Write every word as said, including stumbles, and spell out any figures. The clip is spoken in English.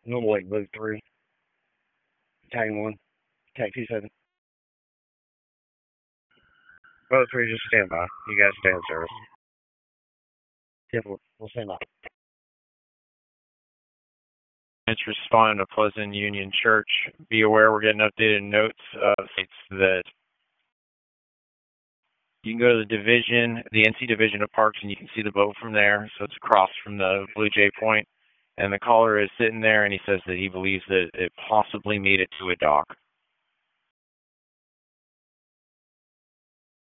Normal Lake Blue three. Tag one. Tag two seven. Boat three, just stand by. You guys stay in service. Yeah, we'll, we'll stand by. It's responding to Pleasant Union Church. Be aware we're getting updated notes of states that you can go to the division, the N C Division of Parks, and you can see the boat from there. So it's across from the Blue Jay Point. And the caller is sitting there, and he says that he believes that it possibly made it to a dock.